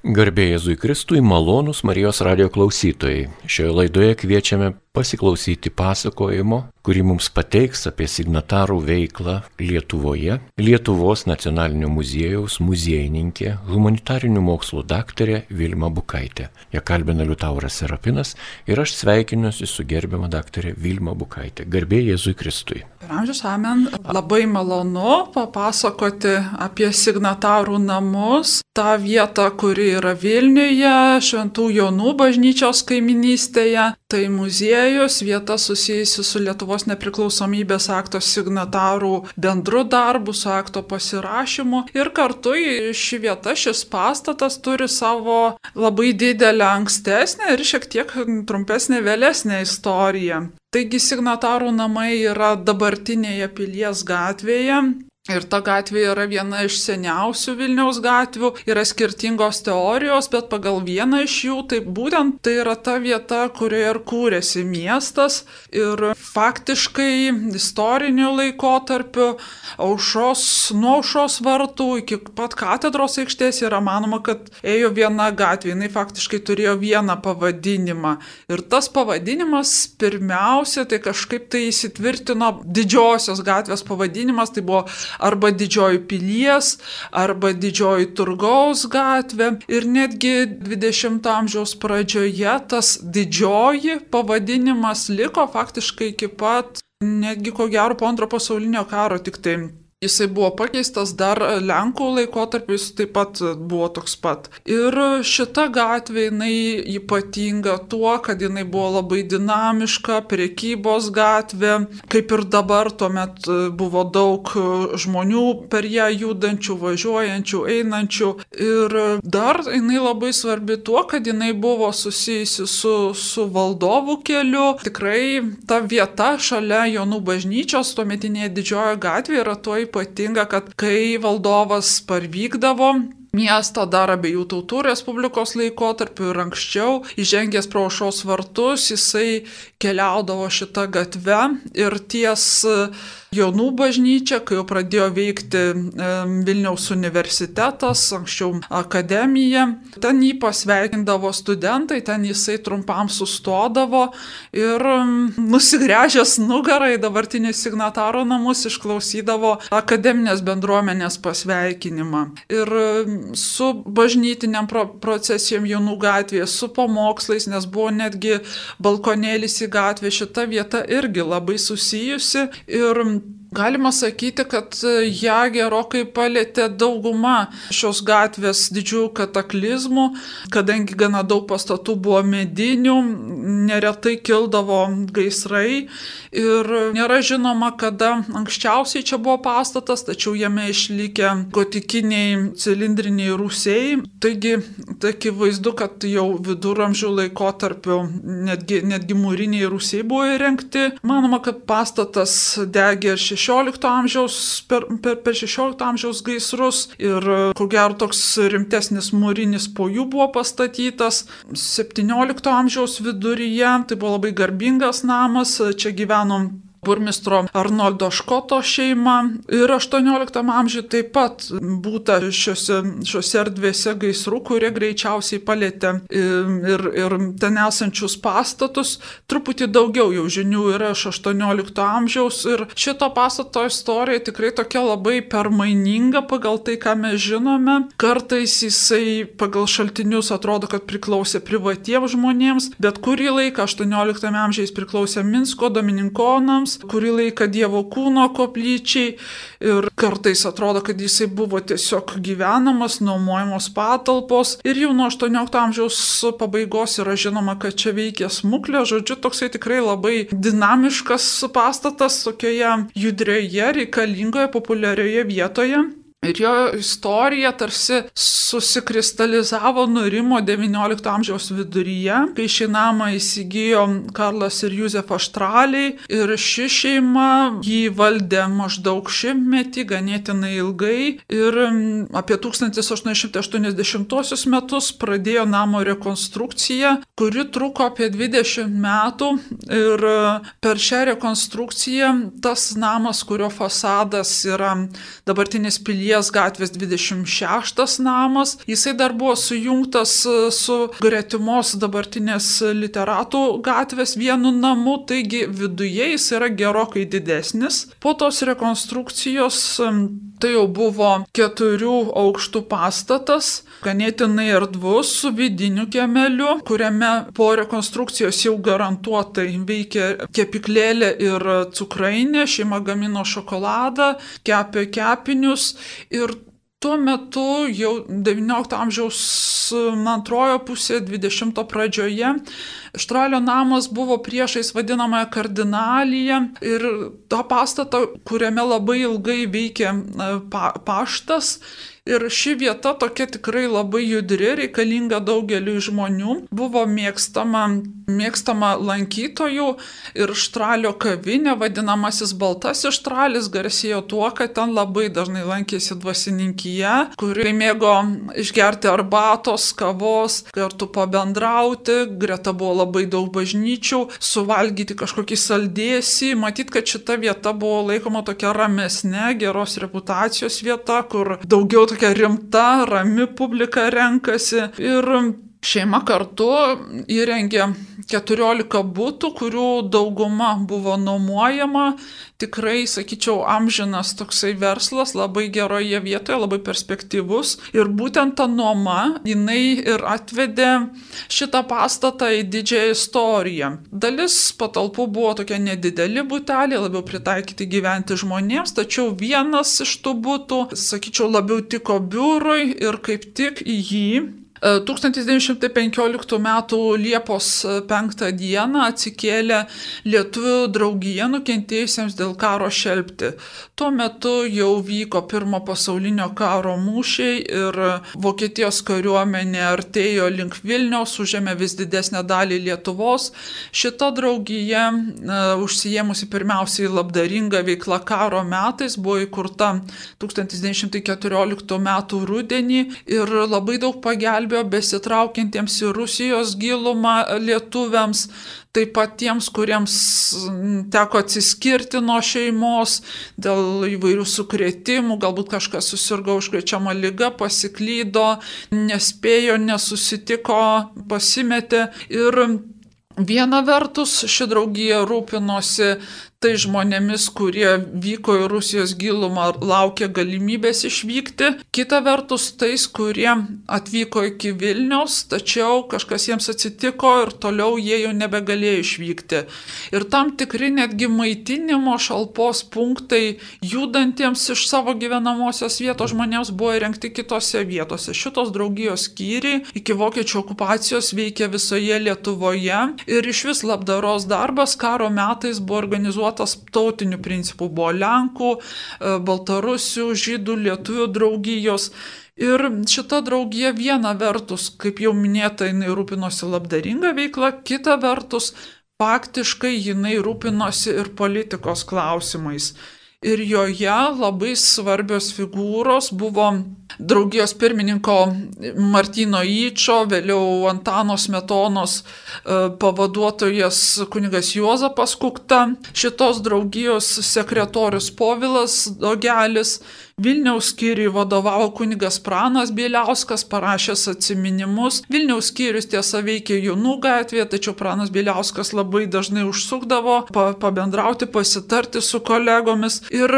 Garbė Jėzui Kristui, malonūs Marijos radijo klausytojai. Šioje laidoje kviečiame pasiklausyti pasakojimo, kurį mums pateiks apie signatarų veiklą Lietuvoje, Lietuvos nacionalinio muziejaus muziejininkė, humanitarinių mokslų daktarė Vilma Bukaitė. Ja kalbina Liutauras Serapinas ir aš sveikinuosi su gerbiama daktarė Vilma Bukaitė. Garbė Jėzui Kristui. Per amžius amen. Labai malonu papasakoti apie signatarų namus, tą vietą, kuri yra Vilniuje, Šventų Jonų bažnyčios kaiminystėje. Tai muziejus, vieta susijusi su Lietuvos nepriklausomybės akto signatarų bendru darbu, su akto pasirašymu. Ir kartu ši vieta, šis pastatas turi savo labai didelę ankstesnę ir šiek tiek trumpesnę vėlesnę istoriją. Taigi signatarų namai yra dabartinėje Pilies gatvėje. Ir ta gatvė yra viena iš seniausių Vilniaus gatvių, yra skirtingos teorijos, bet pagal vieną iš jų, tai būtent tai yra ta vieta, kurioje ir kūrėsi miestas. Ir faktiškai istoriniu laikotarpiu nuo aušros vartų iki pat katedros aikštės yra manoma, kad ėjo viena gatvė, jinai faktiškai turėjo vieną pavadinimą. Ir tas pavadinimas pirmiausia, tai kažkaip tai įsitvirtino didžiosios gatvės pavadinimas, tai buvo arba Didžioji Pilies, arba Didžioji Turgaus gatvė. Ir netgi 20 amžiaus pradžioje tas didžioji pavadinimas liko faktiškai iki pat, netgi ko gero po Antro pasaulinio karo tik tai. Jisai buvo pakeistas dar Lenkų laikotarpiu, jis taip pat buvo toks pat. Ir šita gatvė, jinai ypatinga tuo, kad jinai buvo labai dinamiška, prekybos gatvė, kaip ir dabar, tuomet buvo daug žmonių per ją judančių, važiuojančių, einančių. Ir dar jinai labai svarbi tuo, kad jinai buvo susijusi su Valdovų keliu. Tikrai ta vieta šalia Jonų bažnyčios, tuometinėje Didžiojoje gatvėje, yra tuo ypatinga, kad kai valdovas parvykdavo miestą dar Abiejų tautų Respublikos laikotarpiu ir anksčiau, įžengęs pro aušros vartus, jisai keliaudavo šitą gatvę ir ties Jonų bažnyčia, kai jau pradėjo veikti Vilniaus universitetas, anksčiau akademija, ten jį pasveikindavo studentai, ten jisai trumpam sustodavo ir nusigręžęs nugarą į dabartinius signataro namus išklausydavo akademinės bendruomenės pasveikinimą. Ir su bažnytiniam procesijom Jonų gatvėje, su pamokslais, nes buvo netgi balkonėlis į gatvę, šita vieta irgi labai susijusi ir galima sakyti, kad ją gerokai palėtė dauguma šios gatvės didžiųjų kataklizmų, kadangi gana daug pastatų buvo medinių, neretai kildavo gaisrai ir nėra žinoma, kada anksčiausiai čia buvo pastatas, tačiau jame išlikę gotikiniai cilindriniai rūsiai. Taigi, akivaizdu, kad jau viduramžių laikotarpiu netgi mūriniai rūsiai buvo įrengti. Manoma, kad pastatas degė ir 16 amžiaus, per 16 amžiaus gaisrus ir ko gero toks rimtesnis mūrinis po jų buvo pastatytas 17 amžiaus viduryje, tai buvo labai garbingas namas, čia gyveno burmistro Arnoldo Škoto šeima ir 18 amžiuje taip pat būta šiose erdvėse gaisrų, kurie greičiausiai palėtė ir ten esančius pastatus. Truputį daugiau jau žinių yra iš 18 amžiaus ir šito pastato istorija tikrai tokia labai permaininga pagal tai, ką mes žinome. Kartais jisai pagal šaltinius atrodo, kad priklausė privatiems žmonėms, bet kurį laiką 18 amžiuje jis priklausė Minsko domininkonams, kurį laiką Dievo kūno koplyčiai ir kartais atrodo, kad jisai buvo tiesiog gyvenamas, nuomojamos patalpos ir jau nuo 18 amžiaus pabaigos yra žinoma, kad čia veikė smuklė, žodžiu, toksai tikrai labai dinamiškas pastatas tokioje judrioje, reikalingoje, populiarioje vietoje. Ir jo istorija tarsi susikristalizavo, nurimo XIX amžiaus viduryje, kai šį namą įsigijo Karlas ir Juzefa Štraliai ir ši šeima jį valdė maždaug 100 ganėtinai ilgai ir apie 1880 metus pradėjo namo rekonstrukciją, kuri truko apie 20 metų ir per šią rekonstrukciją tas namas, kurio fasadas yra dabartinis Pilies Pilies gatvės 26 namas. Jisai dar buvo sujungtas su gretimos dabartinės Literatų gatvės vienu namu, taigi viduje jis yra gerokai didesnis. Po tos rekonstrukcijos tai jau buvo 4 aukštų pastatas, ganėtinai erdvus su vidiniu kiemeliu, kuriame po rekonstrukcijos jau garantuotai veikė kepyklėlė ir cukrainė, šeima gamino šokoladą, kepė kepinius ir tuo metu jau XIX amžiaus antrojo pusė, 20 pradžioje, Štralio namas buvo priešais vadinamąją Kardinaliją ir tą pastatą, kuriame labai ilgai veikė paštas. Ir ši vieta tokia tikrai labai judri, reikalinga daugeliu žmonių, buvo mėgstama lankytojų ir Štralio kavinė, vadinamasis Baltasis Štralis, garsėjo tuo, kad ten labai dažnai lankėsi dvasininkija, kuri mėgo išgerti arbatos, kavos, kartu pabendrauti, greta buvo labai daug bažnyčių, suvalgyti kažkokį saldėsį. Matyt, kad šita vieta buvo laikoma tokia ramesnė, geros reputacijos vieta, kur daugiau tokia rimta, rami publika renkasi ir šeima kartu įrengė 14 butų, kurių dauguma buvo nuomojama. Tikrai, sakyčiau, amžinas toksai verslas, labai geroje vietoje, labai perspektyvus. Ir būtent ta nuoma, jinai ir atvedė šitą pastatą į didžiąją istoriją. Dalis patalpų buvo tokie nedideli buteliai, labiau pritaikyti gyventi žmonėms, tačiau vienas iš tų butų, sakyčiau, labiau tiko biurui ir kaip tik į jį 1915 m. Liepos 5 d. atsikėlė Lietuvių draugija nukentėjusiems dėl karo šelpti. Tuo metu jau vyko Pirmo pasaulinio karo mūšiai ir Vokietijos kariuomenė artėjo link Vilniaus, užėmė vis didesnę dalį Lietuvos. Šita draugija, užsiėmusi pirmiausiai labdaringą veiklą karo metais, buvo įkurta 1914 m. rudenį ir labai daug pagelbėjo besitraukiantiems į Rusijos gilumą lietuviams, taip pat tiems, kuriems teko atsiskirti nuo šeimos dėl įvairių sukrėtimų, galbūt kažkas susirgo užkrečiama liga, pasiklydo, nespėjo, nesusitiko, pasimetė. Ir viena vertus ši draugija rūpinosi tai žmonėmis, kurie vyko į Rusijos gilumą, laukė galimybės išvykti. Kita vertus tais, kurie atvyko iki Vilniaus, tačiau kažkas jiems atsitiko ir toliau jie jau nebegalėjo išvykti. Ir tam tikri netgi maitinimo šalpos punktai judantiems iš savo gyvenamosios vietos žmonėms buvo įrengti kitose vietose. Šitos draugijos skyriai iki vokiečių okupacijos veikė visoje Lietuvoje ir išvis labdaros darbas karo metais buvo organizuotas tautiniu principu, buvo Lenkų, Baltarusių, Žydų, Lietuvių draugijos. Ir šita draugija viena vertus, kaip jau minėta, jinai rūpinosi labdaringa veikla, kita vertus, faktiškai jinai rūpinosi ir politikos klausimais. Ir joje labai svarbios figūros buvo draugijos pirmininko Martyno Yčo, vėliau Antano Smetonos pavaduotojas kunigas Juozapas Kukta, šitos draugijos sekretorius Povilas Dogelis, Vilniaus skyriui vadovavo kunigas Pranas Bieliauskas, parašęs atsiminimus. Vilniaus skyrius tiesa veikė Jonų gatvėje, tačiau Pranas Bieliauskas labai dažnai užsukdavo pabendrauti, pasitarti su kolegomis. Ir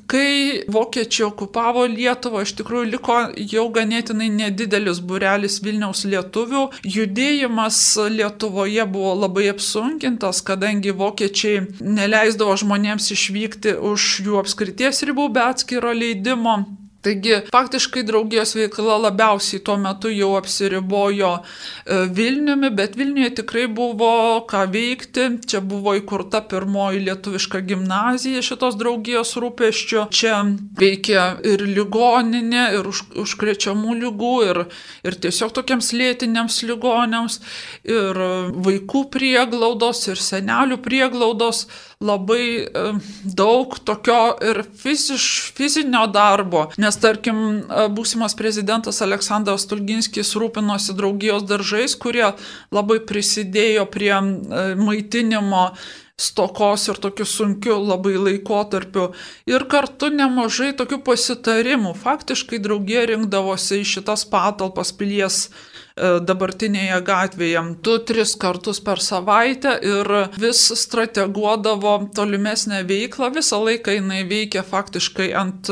kai vokiečiai okupavo Lietuvą, iš tikrųjų liko jau ganėtinai nedidelis būrelis Vilniaus lietuvių. Judėjimas Lietuvoje buvo labai apsunkintas, kadangi vokiečiai neleisdavo žmonėms išvykti už jų apskrities ribų be atskiro leidimo. Taigi, faktiškai draugijos veikla labiausiai tuo metu jau apsiribojo Vilniumi, bet Vilniuje tikrai buvo ką veikti. Čia buvo įkurta pirmoji lietuviška gimnazija šitos draugijos rūpesčių. Čia veikė ir ligoninė, ir užkrečiamų ligų, ir tiesiog tokiams lėtiniams ligoniams, ir vaikų prieglaudos, ir senelių prieglaudos. Labai daug tokio ir fizinio darbo, nes tarkim būsimas prezidentas Aleksandras Stulginskis rūpinosi draugijos daržais, kurie labai prisidėjo prie maitinimo stokos ir tokiu sunkiu labai laikotarpiu. Ir kartu nemažai tokių pasitarimų. Faktiškai draugija rinkdavosi į šitas patalpas pilies dabartinėje gatvėje 2-3 kartus per savaitę ir vis strateguodavo tolimesnę veiklą. Visą laiką jinai veikia faktiškai ant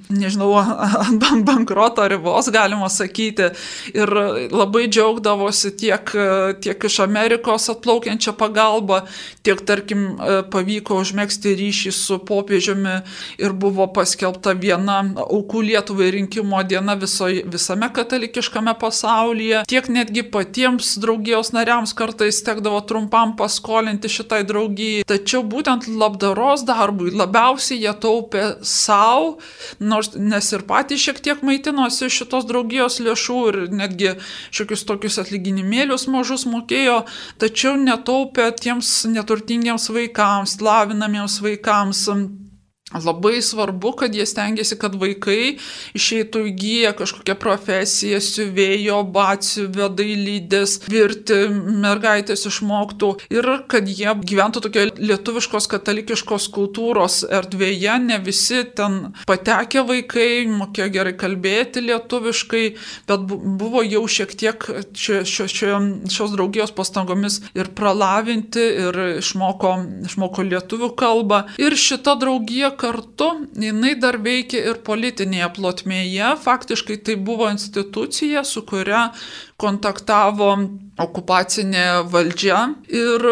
bankroto ribos, galima sakyti. Ir labai džiaugdavosi tiek iš Amerikos atplaukiančią pagalbą, tiek, tarkim, pavyko užmegzti ryšį su popiežiumi ir buvo paskelbta viena aukų Lietuvai rinkimo diena visame katalikiškame pasaulyje. Tiek netgi patiems draugijos nariams kartais tekdavo trumpam paskolinti šitai draugijai. Tačiau būtent labdaros darbui labiausiai jie taupė savo, nes ir patys šiek tiek maitinosi šitos draugijos lėšų ir netgi šiokius tokius atlyginimėlius mažus mokėjo, tačiau netaupė tiems neturtingiems vaikams, lavinamiems vaikams. Labai svarbu, kad jie stengiasi, kad vaikai išeitų įgyję kažkokią profesiją, siuvėjo, batsiuvio, dailydės, virti, mergaitės išmoktų ir kad jie gyventų tokia lietuviškos katalikiškos kultūros erdvėje. Ne visi ten patekę vaikai mokėjo gerai kalbėti lietuviškai, bet buvo jau šiek tiek šios draugijos pastangomis ir pralavinti ir išmoko lietuvių kalbą. Ir šita draugija kartu, jinai dar veikia ir politinėje plotmėje. Faktiškai tai buvo institucija, su kuria kontaktavo okupacinė valdžia. Ir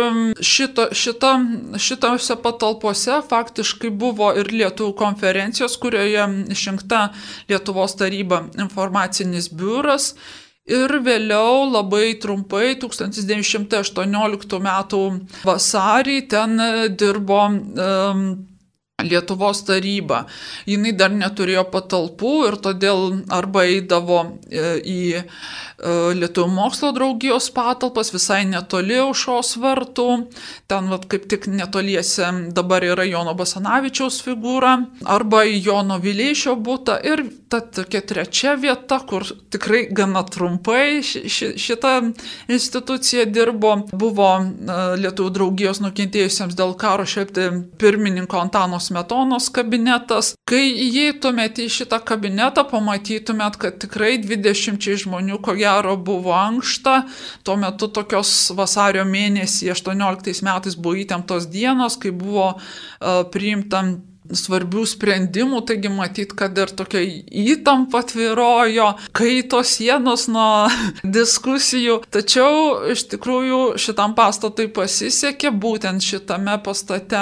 šitose patalpose faktiškai buvo ir lietuvių konferencijos, kurioje išrinkta Lietuvos taryba informacinis biuras. Ir vėliau labai trumpai 1918 metų vasarį ten dirbo Lietuvos taryba. Jinai dar neturėjo patalpų ir todėl arba eidavo į Lietuvių mokslo draugijos patalpas visai netoli Aušros vartų. Ten kaip tik netoliese dabar yra Jono Basanavičiaus figūra, arba į Jono Vileišio butą. Ir ta tokia trečia vieta, kur tikrai gana trumpai šita institucija dirbo, buvo Lietuvių draugijos nukentėjusiems dėl karo šelpti pirmininko Antano Smetonos kabinetas. Kai įeitumėte į šitą kabinetą, pamatytumėt, kad tikrai 20 žmonių ko gero buvo ankšta. Tuo metu tokios vasario mėnesį 18 metais buvo įtemptos dienos, kai buvo priimta svarbių sprendimų, taigi matyt, kad ir tokia įtampa tvyrojo, kaito sienos nuo diskusijų. Tačiau iš tikrųjų šitam pastatui pasisekė, būtent šitame pastate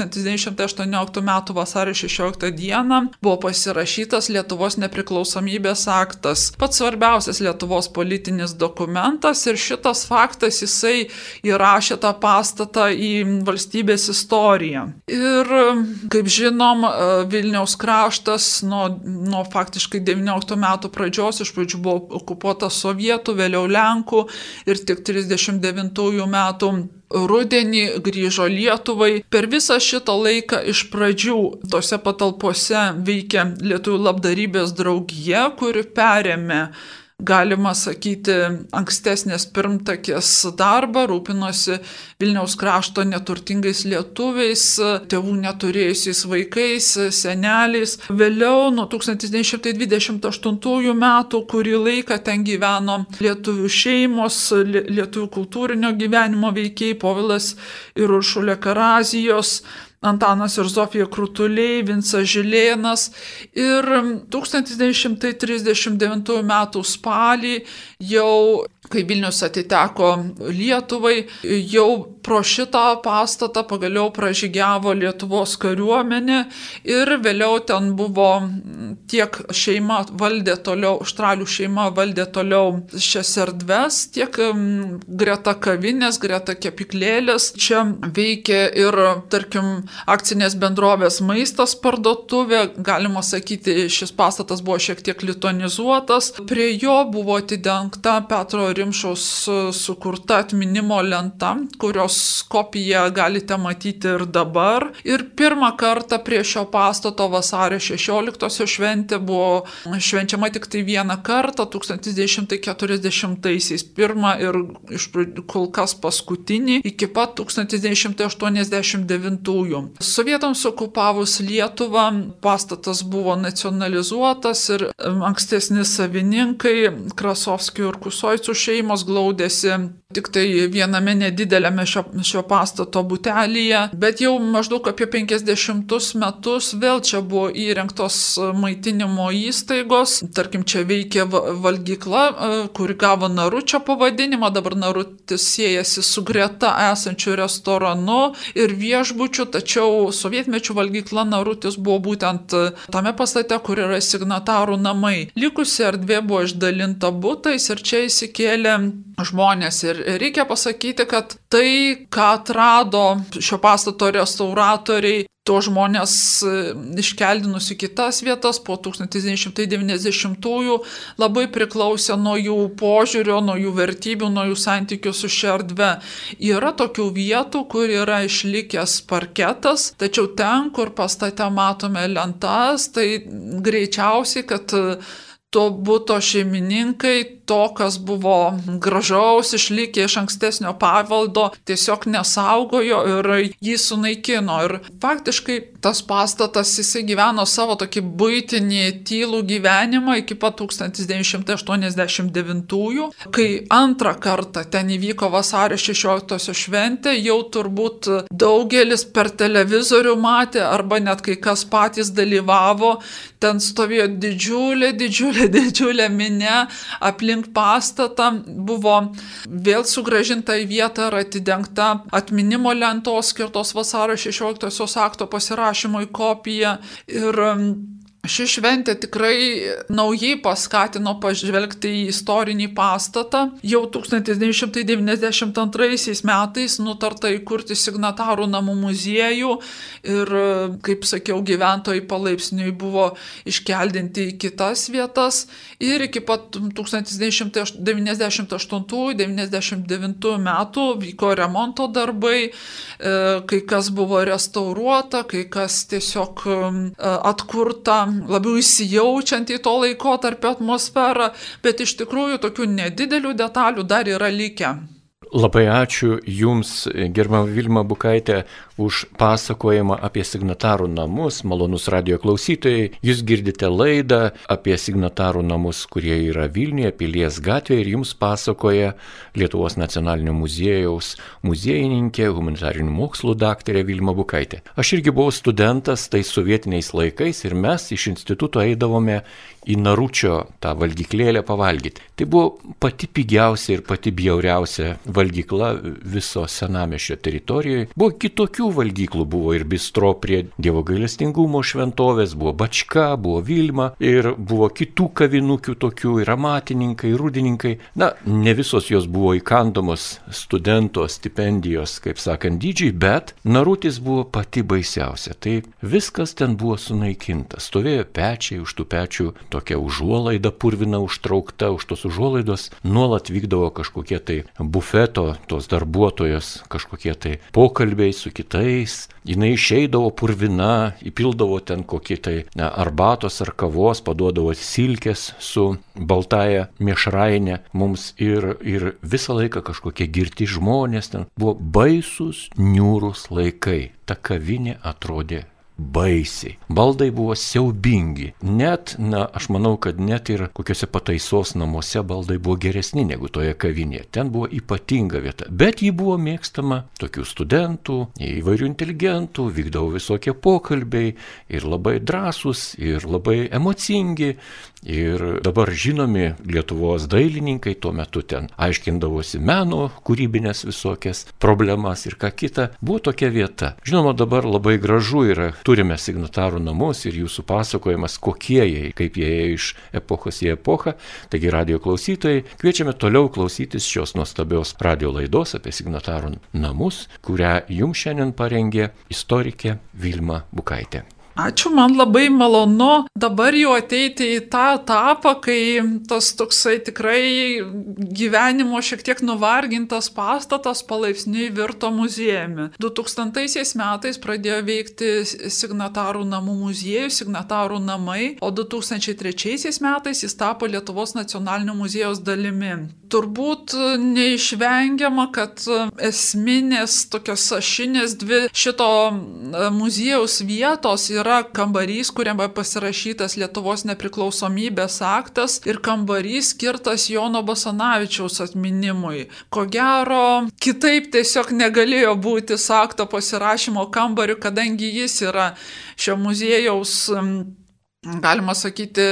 1918 m. vasario 16 d. buvo pasirašytas Lietuvos nepriklausomybės aktas. Pats svarbiausias Lietuvos politinis dokumentas ir šitas faktas jisai įrašė tą pastatą į valstybės istoriją. Ir kaip žinom, Vilniaus kraštas nuo faktiškai 19 metų pradžios iš pradžių buvo okupuotas sovietų, vėliau lenkų ir tik 39 metų rudenį grįžo Lietuvai. Per visą šitą laiką iš pradžių tose patalpose veikė Lietuvių labdarybės draugija, kuri perėmė, galima sakyti, ankstesnės pirmtakės darbą, rūpinosi Vilniaus krašto neturtingais lietuviais, tėvų neturėjusiais vaikais, seneliais. Vėliau nuo 1928 metų, kurį laiką ten gyveno lietuvių šeimos, lietuvių kultūrinio gyvenimo veikėjai, Povilas ir Uršulė Karazijos, Antanas ir Zofija Krutuliai, Vincas Žilėnas. Ir 1939 metų spalį jau, kai Vilnius atiteko Lietuvai, jau pro šitą pastatą pagaliau pražygiavo Lietuvos kariuomenė ir vėliau ten buvo tiek šeima valdė toliau, Štralių šeima valdė toliau šias erdves, tiek greta kavinės, greta kepyklėlės. Čia veikė ir, tarkim, akcinės bendrovės Maistas parduotuvė. Galima sakyti, šis pastatas buvo šiek tiek lituanizuotas. Prie jo buvo atidengta Petro Rimšos sukurta atminimo lenta, kurios kopiją galite matyti ir dabar. Ir pirmą kartą prie šio pastato vasario 16-osios šventė buvo švenčiama tik tai vieną kartą, 1940-aisiais. Pirmą ir kol kas paskutinį, iki pat 1989-ųjų. Sovietams okupavus Lietuvą, pastatas buvo nacionalizuotas ir ankstesni savininkai, Krasovskių ir Kusoicų šeimos, glaudėsi tik tai viename nedidelėme šio pastato butelyje, bet jau maždaug apie 50 metus vėl čia buvo įrengtos maitinimo įstaigos. Tarkim, čia veikė valgykla, kuri gavo Naručio pavadinimą, dabar Narutis siejasi su greta esančiu restoranu ir viešbučiu, tačiau sovietmečių valgykla Narutis buvo būtent tame pastate, kur yra signatarų namai. Likusi erdvė buvo išdalinta butais ir čia įsikėlė žmonės. Ir reikia pasakyti, kad tai, ką atrado šio pastato restauratoriai, to žmonės iškeldinus į kitas vietas po 1990-ųjų, labai priklausė nuo jų požiūrio, nuo jų vertybių, nuo jų santykių su šia erdve. Yra tokių vietų, kur yra išlikęs parketas, tačiau ten, kur pastate matome lentas, tai greičiausiai, kad to buto šeimininkai to, kas buvo gražaus, išlikę iš ankstesnio paveldo, tiesiog nesaugojo ir jį sunaikino. Ir faktiškai tas pastatas jisai gyveno savo tokį buitinį tylų gyvenimą iki pat 1989-ųjų, kai antrą kartą ten įvyko vasario 16-osios šventė, jau turbūt daugelis per televizorių matė arba net kai kas patys dalyvavo. Ten stovėjo didžiulė minia aplink pastatą, buvo vėl sugrąžinta į vietą ir atidengta atminimo lentos skirtos vasario 16-osios akto pasirašymui kopija. Ir ši šventė tikrai naujai paskatino pažvelgti į istorinį pastatą. Jau 1992 metais nutarta įkurti signatarų namų muziejų ir, kaip sakiau, gyventojai palaipsniui buvo iškeldinti į kitas vietas. Ir iki pat 1998-1999 metų vyko remonto darbai, kai kas buvo restauruota, kai kas tiesiog atkurta, labiau įsijaučiant į to laikotarpio atmosferą, bet iš tikrųjų tokių nedidelių detalių dar yra likę. Labai ačiū Jums, gerbiama Vilma Bukaitė, už pasakojimą apie signatarų namus. Malonus radijo klausytojai, Jūs girdite laidą apie signatarų namus, kurie yra Vilniuje, Pilies gatvėje, ir Jums pasakoja Lietuvos nacionalinio muziejaus muziejininkė, humanitarinių mokslų daktarė Vilma Bukaitė. Aš irgi buvau studentas tais sovietiniais laikais ir mes iš instituto eidavome į Naručio tą valgyklėlę pavalgyti. Tai buvo pati pigiausia ir pati bjauriausia valgykla viso senamiesčio teritorijoje. Buvo kitokių valgyklų, buvo ir bistro prie Dievo gailestingumo šventovės, buvo Bačka, buvo Vilma ir buvo kitų kavinukių tokių, ir amatininkai, rūdininkai. Na, ne visos jos buvo įkandamos studento stipendijos, kaip sakant, dydžiai, bet Narutis buvo pati baisiausia. Tai viskas ten buvo sunaikinta. Stovėjo pečiai, už tų pečių tokia užuolaida purvina užtraukta, už tos užuolaidos nuolat vykdavo kažkokie tai bufeto, tos darbuotojos, kažkokie tai pokalbiai su kitais. Jinai išeidavo purvina, įpildavo ten kokį tai arbatos ar kavos, paduodavo silkės su baltaja miešrainė mums ir visą laiką kažkokie girti žmonės. Ten buvo baisus, niūrus laikai. Ta kavinė atrodė baisiai. Baldai buvo siaubingi. Net, aš manau, kad net ir kokiuose pataisos namuose baldai buvo geresni negu toje kavinėje. Ten buvo ypatinga vieta. Bet ji buvo mėgstama tokių studentų, įvairių inteligentų, vykdavo visokie pokalbiai ir labai drąsūs, ir labai emocingi. Ir dabar žinomi Lietuvos dailininkai tuo metu ten aiškindavosi meno, kūrybinės visokias problemas ir ką kita. Buvo tokia vieta. Žinoma, dabar labai gražu yra turime signatarų namus ir jūsų pasakojimas, kokie jie, kaip jie ėjo iš epochos į epochą. Taigi radio klausytojai, kviečiame toliau klausytis šios nuostabios radio laidos apie signatarų namus, kurią jums šiandien parengė istorikė Vilma Bukaitė. Ačiū, man labai malonu dabar jau ateiti į tą etapą, kai tas toksai tikrai gyvenimo šiek tiek nuvargintas pastatas palaipsniui virto muziejumi. 2000 metais pradėjo veikti signatarų namų muziejus, signatarų namai, o 2003 metais jis tapo Lietuvos nacionalinio muziejaus dalimi. Turbūt neišvengiama, kad esminės tokios ašinės dvi šito muziejaus vietos yra kambarys, kuriame pasirašytas Lietuvos nepriklausomybės aktas ir kambarys skirtas Jono Basanavičiaus atminimui. Ko gero, kitaip tiesiog negalėjo būti akto pasirašymo kambariu, kadangi jis yra šio muziejaus, galima sakyti,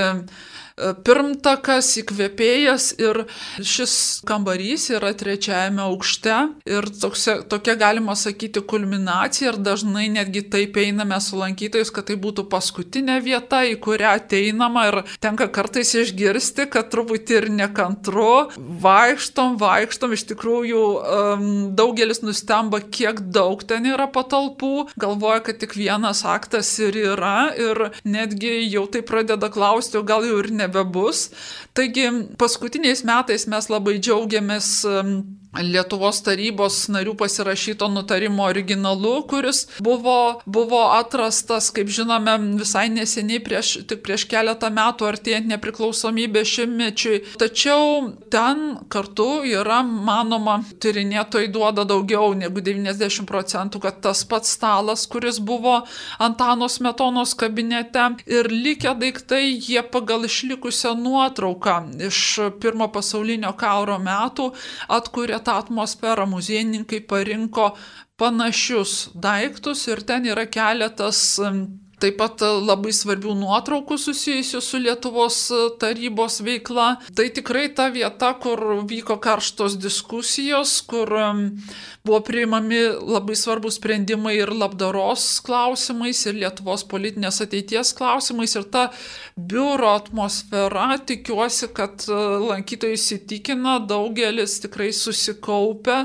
pirmtakas, įkvėpėjas ir šis kambarys yra 3 aukšte ir tokia galima sakyti kulminacija ir dažnai netgi taip einame su lankytojais, kad tai būtų paskutinė vieta, į kurią ateinama ir tenka kartais išgirsti, kad truputį ir nekantru, vaikštom, iš tikrųjų daugelis nustemba, kiek daug ten yra patalpų, galvoja, kad tik vienas aktas ir yra ir netgi jau tai pradeda klausti, o gal jau ir nebebus. Taigi paskutiniais metais mes labai džiaugiamės Lietuvos tarybos narių pasirašyto nutarimo originalu, kuris buvo atrastas, kaip žinome, visai neseniai tik prieš keletą metų artėjant nepriklausomybės šimtmečiui. Tačiau ten kartu yra, manoma, tyrinėtojai duoda daugiau negu 90%, kad tas pats stalas, kuris buvo Antano Smetonos kabinete ir likę daiktai, jie pagal išlikusią nuotrauką iš Pirmo pasaulinio karo metų atkuria tą atmosferą. Muziejininkai parinko panašius daiktus ir ten yra keletas taip pat labai svarbių nuotraukų susijusių su Lietuvos tarybos veikla. Tai tikrai ta vieta, kur vyko karštos diskusijos, kur buvo priimami labai svarbus sprendimai ir labdaros klausimais, ir Lietuvos politinės ateities klausimais. Ir ta biuro atmosfera, tikiuosi, kad lankytojai įsitikina, daugelis tikrai susikaupę.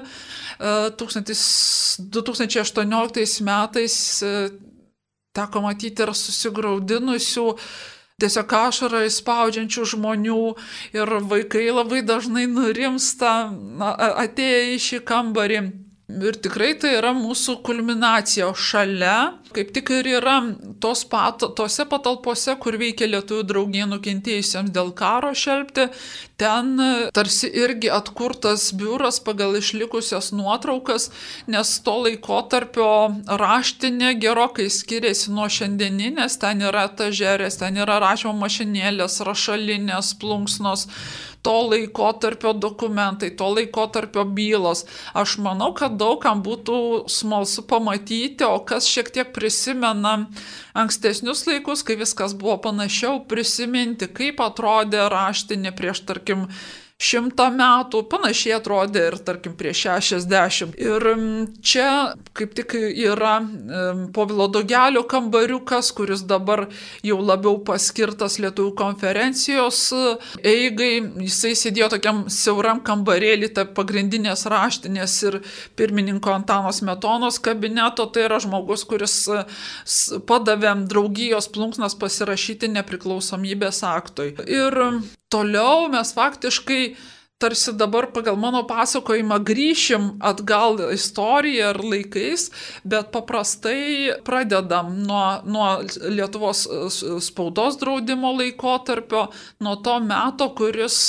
2018 metais teko matyti ir susigraudinusių, tiesiog ašarą įspaudžiančių žmonių ir vaikai labai dažnai nurimsta atėję į šį kambarį. Ir tikrai tai yra mūsų kulminacija, o šalia kaip tik ir yra tose patalpose, kur veikia Lietuvių draugija nukentėjusiems dėl karo šelpti, ten tarsi irgi atkurtas biuras pagal išlikusias nuotraukas, nes to laikotarpio raštinė gerokai skiriasi nuo šiandieninės, ten yra etažerės, ten yra rašymo mašinėlės, rašalinės, plunksnos, to laikotarpio dokumentai, to laikotarpio bylos. Aš manau, kad daugam būtų smalsu pamatyti, o kas šiek tiek prisimena ankstesnius laikus, kai viskas buvo panašiau, prisiminti, kaip atrodė raštinė prieš, tarkim, 100 metų, panašiai atrodė ir, tarkim, prieš 60. Ir čia kaip tik yra Povilo Dogelio kambariukas, kuris dabar jau labiau paskirtas Lietuvių konferencijos eigai. Jisai sėdėjo tokiam siauram kambarėlį tarp pagrindinės raštinės ir pirmininko Antano Smetonos kabineto. Tai yra žmogus, kuris padavė draugijos plunksnas pasirašyti nepriklausomybės aktui. Ir toliau mes faktiškai tarsi dabar pagal mano pasakojimą grįšim atgal istoriją ir laikais, bet paprastai pradedam nuo Lietuvos spaudos draudimo laikotarpio, nuo to meto, kuris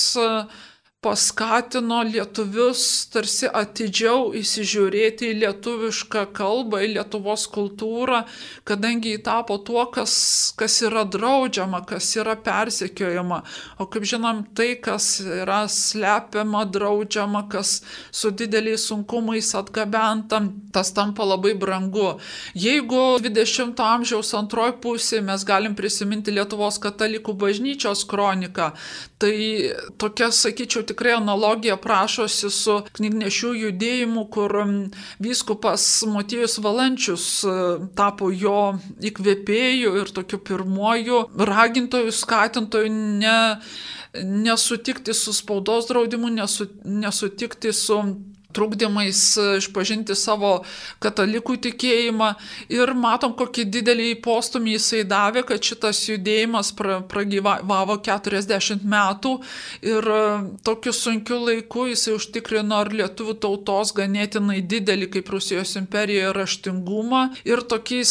paskatino lietuvius tarsi atidžiau įsižiūrėti į lietuvišką kalbą, į Lietuvos kultūrą, kadangi jį tapo tuo, kas yra draudžiama, kas yra persekiojama. O kaip žinom, tai, kas yra slepiama, draudžiama, kas su dideliais sunkumais atgabenta, tas tampa labai brangu. Jeigu 20 amžiaus antroji pusė mes galim prisiminti Lietuvos katalikų bažnyčios kroniką, tai tokia, sakyčiau, tikrai analogija prašosi su knygnešių judėjimu, kur vyskupas Motiejus Valančius tapo jo įkvėpėju ir tokiu pirmuoju ragintoju, skatintoju nesutikti su spaudos draudimu, nesutikti su trukdymais išpažinti savo katalikų tikėjimą ir matom, kokį didelį postumį jisai davė, kad šitas judėjimas pragyvavo 40 metų ir tokiu sunkiu laiku jisai užtikrino ir lietuvių tautos ganėtinai didelį kaip Rusijos imperijoje raštingumą ir tokį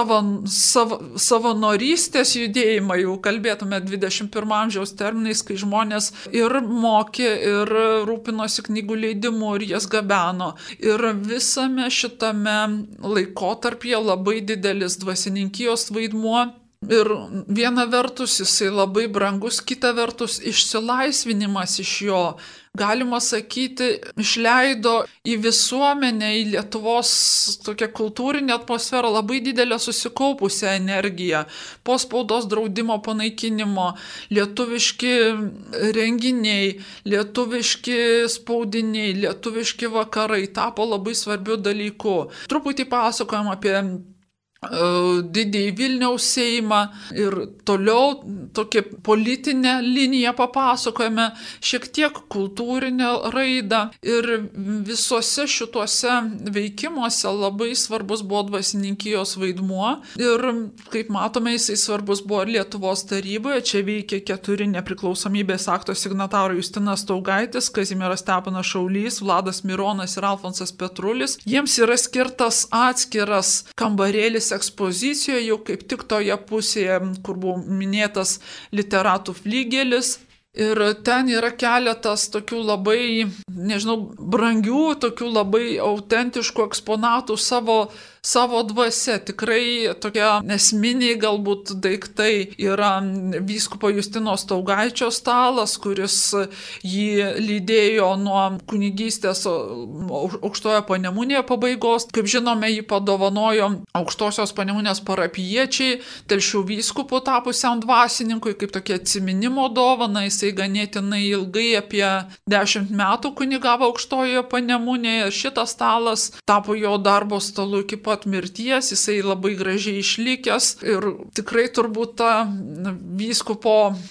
savanorystės judėjimą, jau kalbėtume 21 amžiaus terminais, kai žmonės ir mokė, ir rūpinosi knygų leidimu, ir jas gabeno. Ir visame šitame laikotarpyje labai didelis dvasininkijos vaidmuo. Ir viena vertus jisai labai brangus, kita vertus išsilaisvinimas iš jo, galima sakyti, išleido į visuomenę, į Lietuvos tokią kultūrinę atmosferą labai didelę susikaupusią energiją. Po spaudos draudimo panaikinimo lietuviški renginiai, lietuviški spaudiniai, lietuviški vakarai tapo labai svarbiu dalyku. Truputį pasakojam apie didįjį Vilniaus Seimą ir toliau tokią politinę liniją papasakojame, šiek tiek kultūrinę raidą ir visuose šituose veikimuose labai svarbus buvo dvasininkijos vaidmuo ir, kaip matome, jisai svarbus buvo ir Lietuvos taryboje, čia veikė 4 nepriklausomybės akto signatarai Justinas Staugaitis, Kazimieras Steponas Šaulys, Vladas Mironas ir Alfonsas Petrulis. Jiems yra skirtas atskiras kambarėlis ekspozicijoje, jau kaip tik toje pusėje, kur buvo minėtas literatų flygelis. Ir ten yra keletas tokių labai, brangių, tokių labai autentiškų eksponatų savo dvasia. Tikrai tokie esminiai galbūt daiktai yra vyskupo Justino Staugaičio stalas, kuris jį lydėjo nuo kunigystės Aukštojoje Panemunėje pabaigos. Kaip žinome, jį padovanojo Aukštosios Panemunės parapijiečiai, Telšių vyskupu tapusiam dvasininkui, kaip tokia atsiminimo dovana. Jisai ganėtinai ilgai, apie 10 metų kunigavo Aukštojoje Panemunėje ir šitas stalas tapo jo darbo stalu iki pat mirties, jisai labai gražiai išlikęs ir tikrai turbūt ta vyskupo,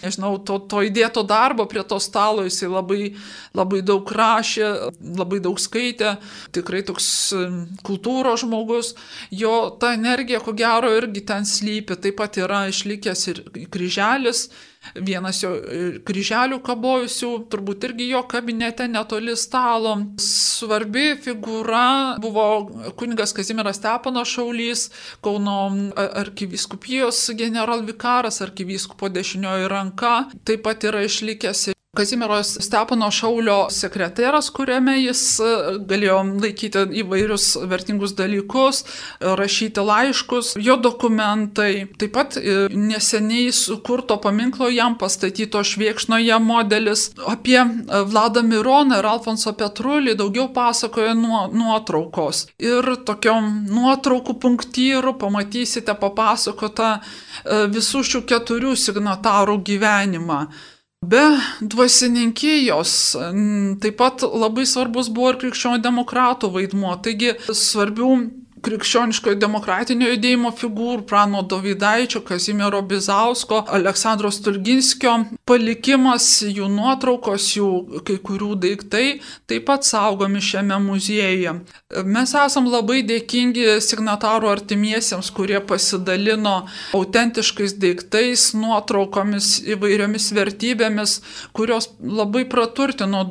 to įdėto darbo prie to stalo jisai labai daug rašė, labai daug skaitė, tikrai toks kultūros žmogus, jo ta energija, ko gero, irgi ten slypi, taip pat yra išlikęs ir kryželis. Vienas jo kryželių kabojusių, turbūt irgi jo kabinete netoli stalo. Svarbi figūra buvo kunigas Kazimieras Steponas Šaulys, Kauno arkivyskupijos generalvikaras, arkivyskupo dešinioji ranka. Taip pat yra išlikęs Kazimiero Stepono Šaulio sekreteras, kuriame jis galėjo laikyti įvairius vertingus dalykus, rašyti laiškus, jo dokumentai. Taip pat neseniai sukurto paminklo jam pastatyto Švėkšnoje modelis. Apie Vladą Mironą ir Alfonsą Petrulį daugiau pasakoja nuotraukos. Ir tokiom nuotraukų punktyrų pamatysite papasakotą visų šių 4 signatarų gyvenimą. Be dvasininkijos taip pat labai svarbus buvo ir krikščionių demokratų vaidmuo, taigi svarbių krikščioniškojo demokratinio judėjimo figūrų, Prano Dovydaičio, Kazimiero Bizausko, Aleksandro Stulginskio palikimas, jų nuotraukos, jų kai kurių daiktai taip pat saugomi šiame muziejuje. Mes esam labai dėkingi signatarų artimiesiems, kurie pasidalino autentiškais daiktais, nuotraukomis, įvairiomis vertybėmis, kurios labai praturtino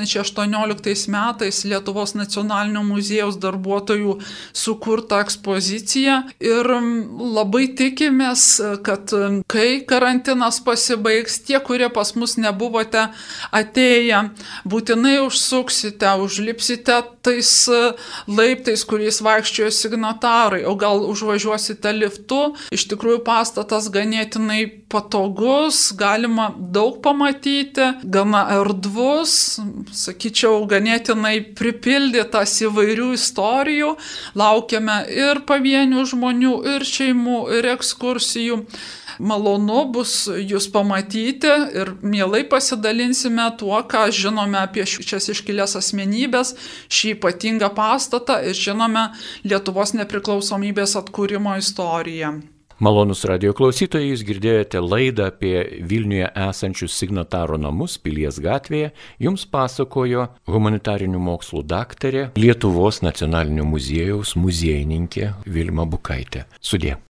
2018 metais Lietuvos nacionalinio muziejaus darbuotojų sukurtą ekspoziciją ir labai tikimės, kad kai karantinas pasibaigs, tie, kurie pas mus nebuvote atėję, būtinai užsuksite, užlipsite tais laiptais, kuriais vaikščiojo signatarai, o gal užvažiuosite liftu. Iš tikrųjų pastatas ganėtinai patogus, galima daug pamatyti, gana erdvus, sakyčiau, ganėtinai pripildytas įvairių istorijų. Laukiame ir pavienių žmonių, ir šeimų, ir ekskursijų. Malonu bus jūs pamatyti ir mielai pasidalinsime tuo, ką žinome apie šias iškilias asmenybės, šį ypatingą pastatą ir žinome Lietuvos nepriklausomybės atkūrimo istoriją. Malonus radio klausytojai, jūs girdėjote laidą apie Vilniuje esančius signatarų namus Pilies gatvėje. Jums pasakojo humanitarinių mokslų daktarė, Lietuvos nacionalinio muziejaus muziejininkė Vilma Bukaitė. Sudie.